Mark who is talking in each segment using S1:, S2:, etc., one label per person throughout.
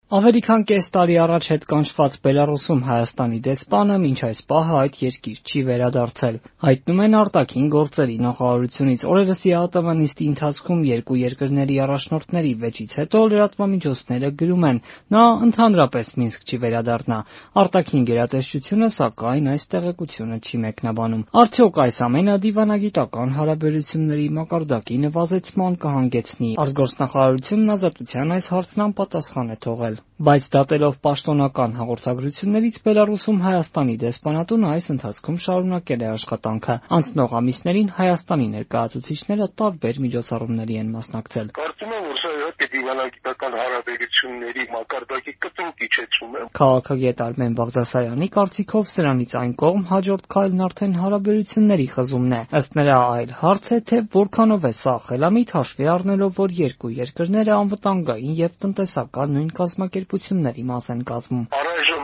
S1: Ավելի քան կես տարի առաջ հետ կանչված Բելարուսում Հայաստանի դեսպանը մինչ այս պահը այդ երկիր չի վերադարձել։ Հայտնում են արտաքին գործերի նախարարությունից։ Օրերս ԵԱՏՄ նիստի ընթացքում երկու երկրների առաջնորդների վեճից հետո լրատվամիջոցները գրում են՝ նա ընդհանրապես Մինսկ չի վերադառնա։ Արտաքին գերատեսչությունը սակայն այս տեղեկությունը չի մեկնաբանում։ Արդյոք այս ամենը դիվանագիտական հարաբերությունների մակարդակի նվազեցման կհանգեցնի։ Արտգործնախարարությունն Ազատության այս հարցն անպատասխան է թողել։ Բայց դատելով պաշտոնական հաղորդագրություններից Բելարուսում Հայաստանի դեսպանատունը այս ընթացքում շարունակել է աշխատանքը։ Անցնող ամիսներին Հայաստանի ներկայացուցիչները տարբեր միջոցառումների են մասնակցել։
S2: Կարծում եմ, որ սա իհարկե դիվանագիտական հարաբերությունների մակարդակի կտրուկ իջեցում է։
S1: Քաղաքագետ Արմեն Բաղդասարյանի կարծիքով սրանից այն կողմ հաջորդ քայլն արդեն հարաբերությունների խզումն է։ Ըստ նրա այլ հարց է, թե որքանով է սա խելամիտ հաշվի առնելով, որ երկու երկրները անվտանգային եւ տնտեսական նույն կազմակերպությունների մաս են կազմում։
S2: Առայժմ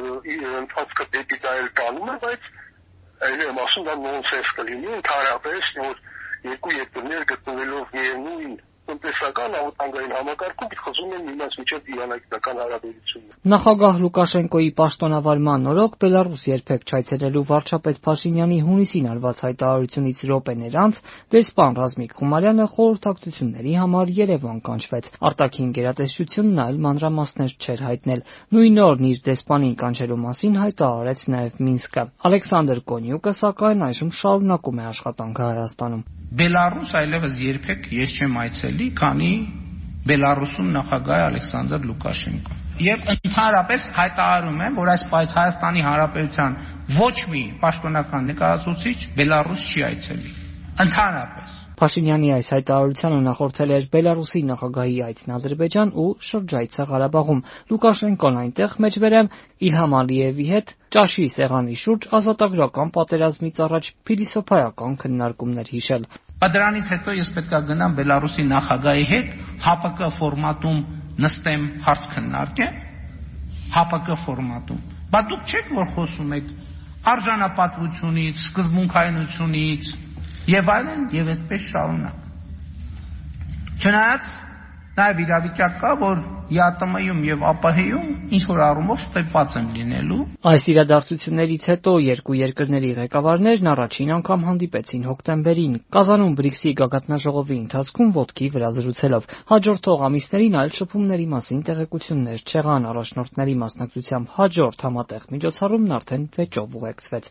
S2: ընթացքը դեպի դա էլ տանում է, բայց այլ եմ ասում, դա նոնսենս կլինի, ընդհանրապես, որ երկու երկրներ գտնվելով միևնույն տնտեսական անվտանգային համակարգում խզում են միմյանց միջև դիվանագիտական հարաբերություններ։
S1: Նախագահ Լուկաշենկոյի պաշտոնավարման օրոք Բելարուս երբեք չայցելելու վարչապետ Փաշինյանի հունիսին արված հայտարարությունից րոպեներ անց դեսպան Ռազմիկ Խումարյանը խորհրդակցությունների համար Երևան կանչվեց։ Արտաքին գերատեսչությունն այլ մանրամասներ չէր հայտնել։ Նույն օրն իր դեսպանին կանչելու մասին հայտարարեց նաև Մինսկը։ Ալեքսանդր Կոնյուկը սակայն այժմ շարունակում է աշխատանքը Հայաստանում։
S3: Բելարուս այլևս երբեք ես չեմ այցելի, քանի Բելարուսում նախագահ է Ալեքսանդր Լուկաշենկոն։ Եվ ընդհանրապես հայտարարում եմ, որ այս Հայաստանի Հանրապետության ոչ մի պաշտոնական ներկայացուցիչ Բելարուս չի այցելի։ Ընդհանրապես։
S1: Փաշինյանի այս հայտարարությանը նախորդել էր Բելարուսի նախագահի այցն Ադրբեջան ու շրջայցը Ղարաբաղում։ Լուկաշենկոն այնտեղ մեջբերեմ Իլհամ Ալիևի հետ ճաշի սեղանի շուրջ ազատագրական պատերազմից առաջ փիլիսոփայական քննարկումներ հիշել։
S3: Դրանից հետո ես պետք է գնամ Բելարուսի նախագահի հետ ՀԱՊԿ ֆորմատում նստեմ, հարց քննարկեմ, ՀԱՊԿ ֆորմատում։ Բայց դուք չեք որ խոսում եք արժանապատվությունից, սկզբունքայնությունից եւ այլն եւ այդպես շարունակ։ Չնայած նաեւ իրավիճակ կա, որ ԵԱՏՄ-ում եւ ԱՊՀ-ում ինչ որ առումով ստեփված են լինելու։
S1: Այս իրադարձություններից հետո երկու երկրների ղեկավարներն առաջին անգամ հանդիպեցին հոկտեմբերին Կազանում BRICS-ի գագաթնաժողովի ընթացքում ոտքի վրա զրուցելով։ Հաջորդող ամիսներին այլ շփումների մասին տեղեկություններ չեղան, առաջնորդների մասնակցությամբ հաջորդ համատեղ միջոցառումն արդեն վեճով ուղեկցվեց։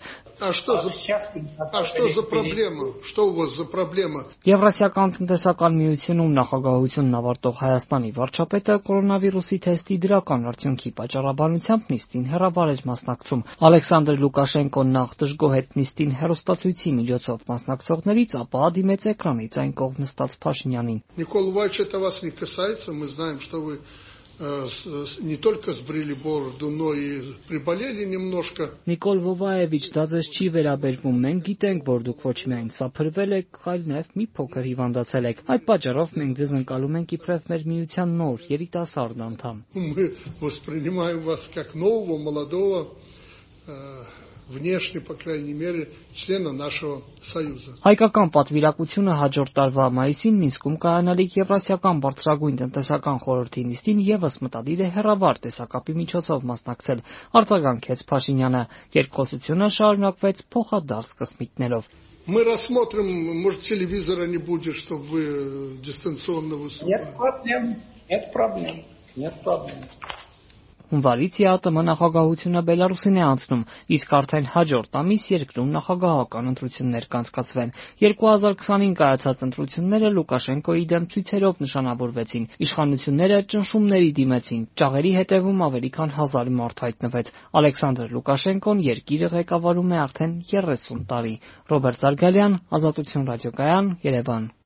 S1: Եվրասիական տնտեսական միությունում նախագահությունն ավարտող Հայաստանի վարչապետը կորոնավիրուսի թեստի դրական արդյունքի պատճառաբանությամբ նիստին հեռավար էր մասնակցում։ Ալեքսանդր Լուկաշենկոն նախ դժգոհեց նիստին հեռուստացույցի միջոցով մասնակցողներից, ապա դիմեց էկրանից այն կողմ նստած Փաշինյանին։
S4: Никол Иванович, это вас не касается, мы знаем, что вы не только сбрили бороду, но и приболели немножко.
S1: Նիկոլ Վովայևիչ, դա ձեզ չի վերաբերվում։ Մենք գիտենք, որ դուք ոչ միայն սափրվել եք, այլ նաև մի փոքր հիվանդացել եք։ Այդ պատճառով մենք ձեզ ընկալում ենք իբրև մեր միության նոր երիտասարդ անդամ։
S4: Мы воспринимаем вас как нового, молодого, внешне, по крайней мере, члена нашего союза.
S1: Հայկական պատվիրակությունը հաջորդ տարվա մայիսին Մինսկում կայանալիք Եվրասիական բարձրագույն տնտեսական խորհրդի նիստին եւս մտադիր է հեռավար տեսակապի միջոցով մասնակցել, արձագանքեց Փաշինյանը։ Երկխոսությունը шарունակվեց փոխադարձ կսմիթներով։
S4: Мы рассмотрим, может, телевизора не будет, чтобы вы дистанционно выступали.
S3: Нет проблем.
S1: Հունվարից ԵԱՏՄ նախագահությունը Բելարուսին է անցնում, իսկ արդեն հաջորդ ամիս երկրում նախագահական ընտրություններ կանցկացվեն։ 2020-ին կայացած ընտրությունները Լուկաշենկոյի դեմ ցույցերով նշանավորվեցին։ Իշխանությունները ճնշումների դիմեցին։ Ճաղերի հետևում ավելի քան 1000 մարդ հայտնվեց։ Ալեքսանդր Լուկաշենկոն երկիրը ղեկավարում է արդեն 30 տարի։ Ռոբերտ Զարգալյան, Ազատություն ռադիոկայան, Երևան։